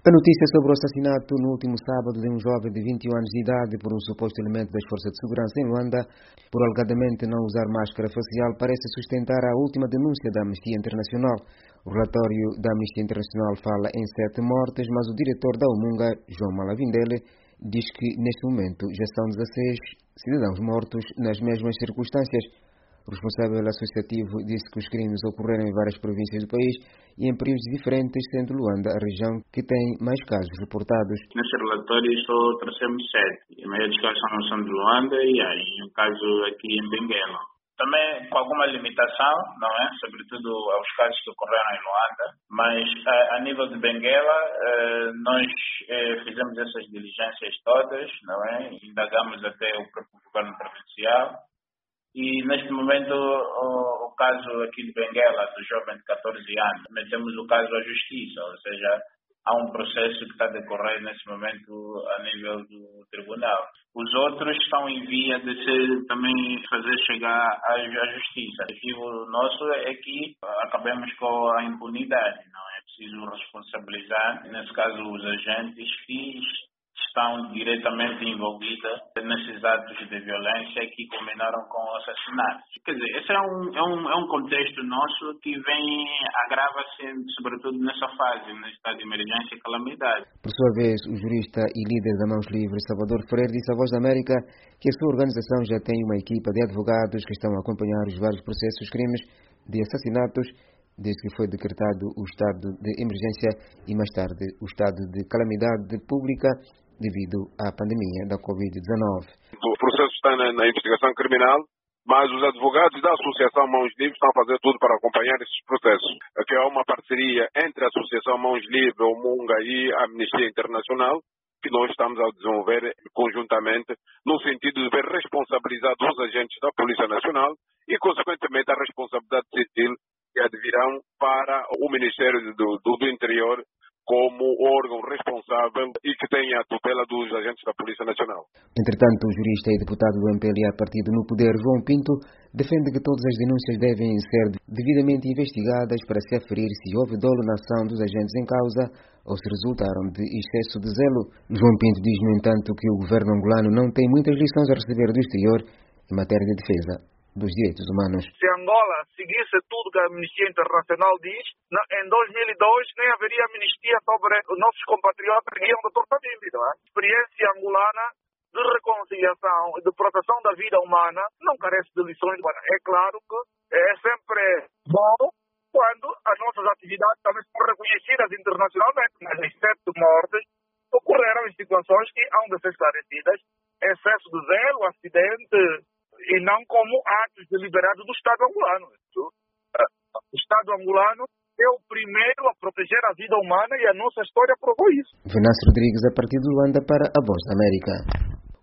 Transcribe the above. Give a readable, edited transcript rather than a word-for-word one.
A notícia sobre o assassinato no último sábado de um jovem de 21 anos de idade por um suposto elemento das forças de segurança em Luanda, por alegadamente não usar máscara facial, parece sustentar a última denúncia da Amnistia Internacional. O relatório da Amnistia Internacional fala em 7 mortes, mas o diretor da Umunga, João Malavindele, diz que neste momento já são 16 cidadãos mortos nas mesmas circunstâncias. O responsável associativo disse que os crimes ocorreram em várias províncias do país e em períodos diferentes, sendo Luanda a região que tem mais casos reportados. Nesse relatório só trouxemos 7. A maioria dos casos são de Luanda e há um caso aqui em Benguela. Também com alguma limitação, não é? Sobretudo aos casos que ocorreram em Luanda, mas a nível de Benguela nós fizemos essas diligências todas, não é? Indagamos até o próprio governo provincial. E neste momento o caso aqui de Benguela, do jovem de 14 anos, metemos o caso à justiça, ou seja, há um processo que está a decorrer nesse momento a nível do tribunal. Os outros estão em via de também fazer chegar à justiça. O objetivo nosso é que acabemos com a impunidade, não é preciso responsabilizar, nesse caso, os agentes que estão diretamente envolvidas nesses atos de violência que culminaram com o assassinato. Quer dizer, esse é um contexto nosso que agrava-se sobretudo nessa fase, no estado de emergência e calamidade. Por sua vez, o jurista e líder da Mãos Livres, Salvador Freire, disse à Voz da América que a sua organização já tem uma equipa de advogados que estão a acompanhar os vários processos, crimes de assassinatos, desde que foi decretado o estado de emergência e mais tarde o estado de calamidade pública devido à pandemia da Covid-19. O processo está na investigação criminal, mas os advogados da Associação Mãos Livres estão a fazer tudo para acompanhar esses processos, que é uma parceria entre a Associação Mãos Livres, o Umunga e a Amnistia Internacional, que nós estamos a desenvolver conjuntamente, no sentido de ver responsabilizar os agentes da Polícia Nacional e, consequentemente, a responsabilidade civil que advirão para o Ministério do Interior como órgão responsável e que tenha a tutela dos agentes da Polícia Nacional. Entretanto, o jurista e deputado do MPLA partido no poder, João Pinto, defende que todas as denúncias devem ser devidamente investigadas para se aferir se houve dolo na ação dos agentes em causa ou se resultaram de excesso de zelo. João Pinto diz, no entanto, que o governo angolano não tem muitas lições a receber do exterior em matéria de defesa dos direitos humanos. Se Angola seguisse tudo que a Amnistia Internacional diz, em 2002 nem haveria amnistia sobre os nossos compatriotas que iam do Dr. Savimbi, não é? A experiência angolana de reconciliação e de proteção da vida humana não carece de lições. É claro que é sempre bom quando as nossas atividades também são reconhecidas internacionalmente, mas as 7 mortes ocorreram em situações que hão de ser esclarecidas, excesso de zelo, acidente, e não como atos deliberados do Estado angolano. O Estado angolano é o primeiro a proteger a vida humana e a nossa história provou isso. Venâncio Rodrigues, a partir de Luanda, para a Voz da América.